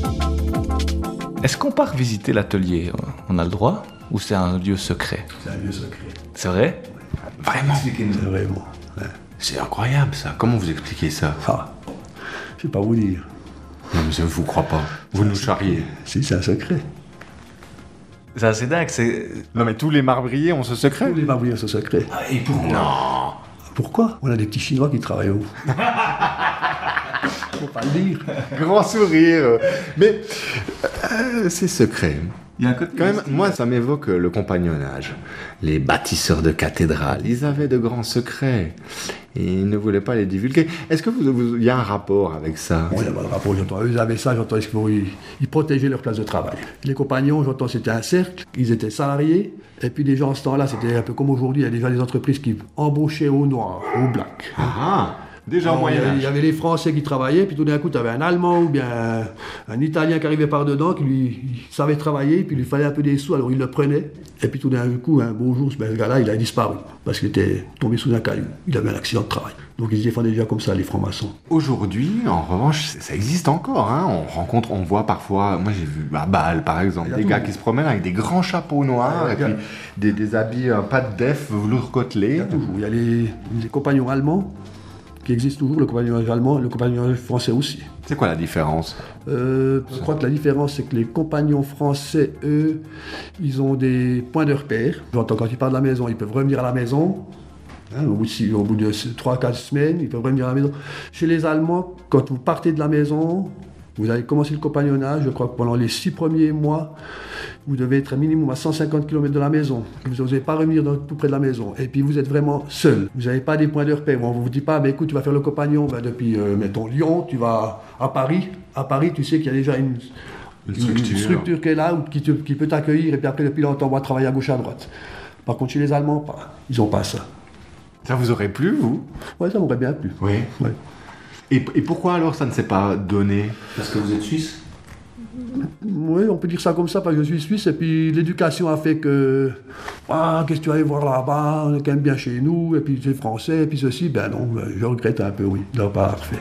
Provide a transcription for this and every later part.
Est-ce qu'on part visiter l'atelier? On a le droit? Ou c'est un lieu secret? C'est un lieu secret. C'est vrai? Vraiment? Expliquez-nous. C'est vraiment. Ouais. C'est incroyable ça. Comment vous expliquez ça? Ah, je ne sais pas vous dire. Non mais je ne vous crois pas. Vous nous charriez. Si, c'est un secret. C'est assez dingue, c'est... Non mais tous les marbriers ont ce secret? Tous les marbriers ont ce secret. Ah, et pourquoi? Non. Pourquoi? On a des petits Chinois qui travaillent où? Faut pas le dire. Grand sourire. Mais c'est secret. Il y a un côté... Quand même, moi, ça m'évoque le compagnonnage. Les bâtisseurs de cathédrales, ils avaient de grands secrets. Et ils ne voulaient pas les divulguer. Est-ce que il y a un rapport avec ça? Bon, il n'y a pas de rapport, j'entends. Eux, ils avaient ça, j'entends, ils protégeaient leur place de travail. Les compagnons, j'entends, c'était un cercle, ils étaient salariés. Et puis des gens, en ce temps-là, c'était un peu comme aujourd'hui, il y a déjà des entreprises qui embauchaient au noir, au black. Ah, déjà au Moyen-Âge. Il y avait les Français qui travaillaient, puis tout d'un coup, tu avais un Allemand ou bien un Italien qui arrivait par dedans, qui lui il savait travailler, puis il lui fallait un peu des sous, alors il le prenait. Et puis tout d'un coup, un beau jour, ce gars-là, il a disparu, parce qu'il était tombé sous un caillou. Il avait un accident de travail. Donc ils se défendaient déjà comme ça, les francs-maçons. Aujourd'hui, en revanche, ça existe encore. Hein. On voit parfois, moi j'ai vu à Bâle par exemple, des gars qui se promènent avec des grands chapeaux noirs et puis des habits pas de def, velours côtelé. Il y a les compagnons allemands qui existent toujours, le compagnonnage allemand, le compagnonnage français aussi. C'est quoi la différence? Je crois que la différence, c'est que les compagnons français, eux, ils ont des points de repère. J'entends quand ils partent de la maison, ils peuvent revenir à la maison. Hein, au bout de 3-4 semaines, ils peuvent revenir à la maison. Chez les Allemands, quand vous partez de la maison, vous avez commencé le compagnonnage, je crois que pendant les 6 premiers mois, vous devez être minimum à 150 km de la maison. Vous n'osez pas revenir tout près de la maison. Et puis vous êtes vraiment seul. Vous n'avez pas des points de repère. On ne vous dit pas, écoute, tu vas faire le compagnon depuis, mettons, Lyon, tu vas à Paris. À Paris, tu sais qu'il y a déjà une structure qui est là, qui peut t'accueillir. Et puis après, depuis là, on t'envoie travailler à gauche, à droite. Par contre, chez les Allemands, ils n'ont pas ça. Ça vous aurait plu, vous? Oui, ça m'aurait bien plu. Oui. Ouais. Et pourquoi alors ça ne s'est pas donné? Parce que vous êtes suisse? Oui, on peut dire ça comme ça, parce que je suis suisse, et puis l'éducation a fait que... Ah, qu'est-ce que tu vas aller voir là-bas? On est quand même bien chez nous, et puis c'est français, et puis ceci. Ben non, je regrette un peu, oui, de leur part fait.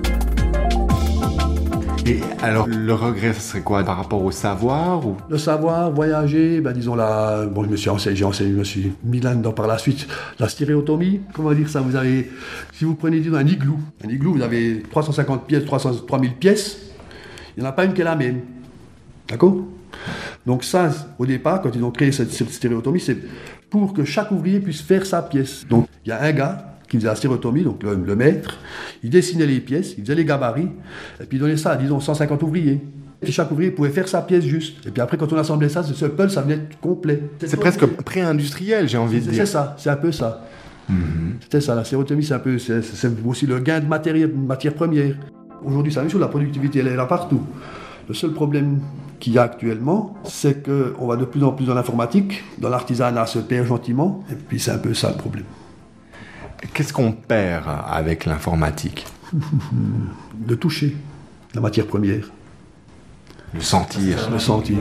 Et alors, le regret, ce serait quoi par rapport au savoir ou... Le savoir, voyager, disons là... Bon, je me suis mis là-dedans par la suite. La stéréotomie, comment dire ça? Vous avez... Si vous prenez, disons, un igloo, vous avez 350 pièces, 3000 pièces, il n'y en a pas une qui est la même. D'accord? Donc ça, au départ, quand ils ont créé cette stéréotomie, c'est pour que chaque ouvrier puisse faire sa pièce. Donc, il y a un gars qui faisait la stéréotomie, donc le maître, il dessinait les pièces, il faisait les gabarits, et puis il donnait ça à, disons, 150 ouvriers. Et chaque ouvrier pouvait faire sa pièce juste. Et puis après, quand on assemblait ça, ce puzzle, ça venait complet. C'est presque pré-industriel, j'ai envie de dire. C'est ça, c'est un peu ça. C'était ça, la stéréotomie, c'est aussi le gain de matière première. Aujourd'hui, c'est la même chose, la productivité, elle est là partout. Le seul problème qu'il y a actuellement, c'est qu'on va de plus en plus dans l'informatique, dans l'artisanat, se perd gentiment, et puis c'est un peu ça le problème. Qu'est-ce qu'on perd avec l'informatique? De toucher la matière première. Le sentir. Le sentir.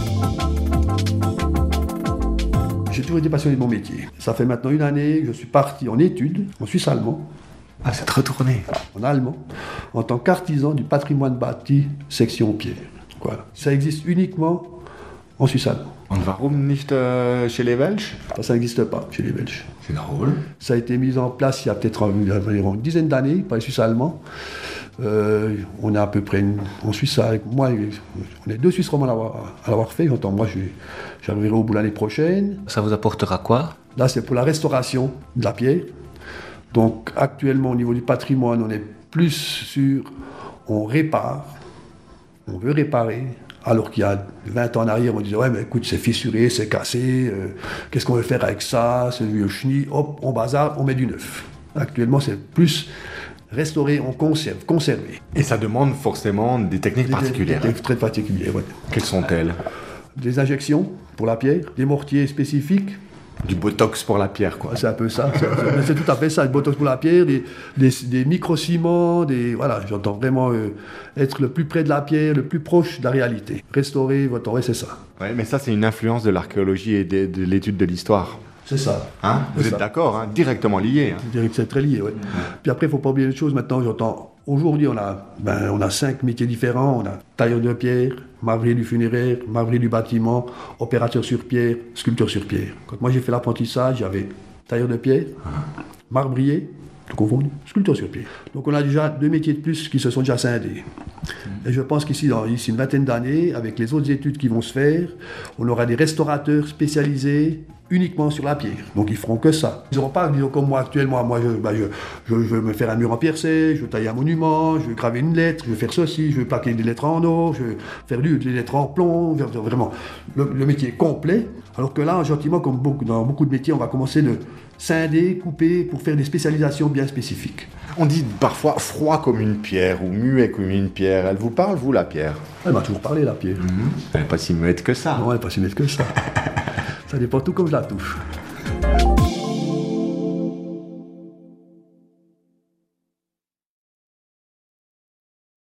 J'ai toujours été passionné de mon métier. Ça fait maintenant 1 année que je suis parti en études, en Suisse allemand. Ah, c'est retourné. En allemand, en tant qu'artisan du patrimoine bâti, section pierre. Voilà. Ça existe uniquement en Suisse allemand. Und warum nicht chez les Belges? Ça n'existe pas chez les Belges. C'est drôle. Ça a été mis en place il y a peut-être environ une dizaine d'années par les Suisses allemands. On est à peu près en Suisse avec moi, on est 2 Suisses romands à l'avoir fait. J'entends, moi, j'arriverai au bout l'année prochaine. Ça vous apportera quoi? Là, c'est pour la restauration de la pierre. Donc, actuellement, au niveau du patrimoine, on est plus sur, on répare, on veut réparer. Alors qu'il y a 20 ans en arrière, on disait « Ouais, mais écoute, c'est fissuré, c'est cassé, qu'est-ce qu'on veut faire avec ça? C'est vieux chenille, hop, on bazar, on met du neuf. » Actuellement, c'est plus restaurer, on conserve, conserver. Et ça demande forcément des techniques particulières. Des techniques très particulières, oui. Quelles sont-elles? Des injections pour la pierre, des mortiers spécifiques. Du botox pour la pierre, quoi. C'est un peu ça. C'est tout à fait ça. Du botox pour la pierre, des micro-ciments, voilà, j'entends vraiment être le plus près de la pierre, le plus proche de la réalité. Restaurer votre... Ouais, c'est ça. Ouais, mais ça, c'est une influence de l'archéologie et de l'étude de l'histoire. C'est ça. Hein? Vous êtes d'accord, hein? Directement lié. Hein? C'est très lié, oui. Puis après, il ne faut pas oublier une chose. Maintenant, Aujourd'hui, on a 5 métiers différents. On a tailleur de pierre, marbrier du funéraire, marbrier du bâtiment, opérateur sur pierre, sculpteur sur pierre. Quand moi j'ai fait l'apprentissage, j'avais tailleur de pierre, marbrier, tout confondu, sculpteur sur pierre. Donc on a déjà 2 métiers de plus qui se sont déjà scindés. Et je pense qu'ici, d'ici une vingtaine d'années, avec les autres études qui vont se faire, on aura des restaurateurs spécialisés uniquement sur la pierre. Donc ils feront que ça. Ils n'auront pas, disons, comme moi actuellement, je veux me faire un mur en piercé, je veux tailler un monument, je veux graver une lettre, je veux faire ceci, je veux plaquer des lettres en or, je veux faire des lettres en plomb, vraiment le métier complet. Alors que là, gentiment, comme dans beaucoup de métiers, on va commencer de scinder, couper pour faire des spécialisations bien spécifiques. On dit parfois froid comme une pierre ou muet comme une pierre. Elle vous parle, vous, la pierre? Elle m'a toujours parlé, la pierre. Elle n'est pas si muette que ça. Non, elle n'est pas si muette que ça. Ça dépend tout comme je la touche.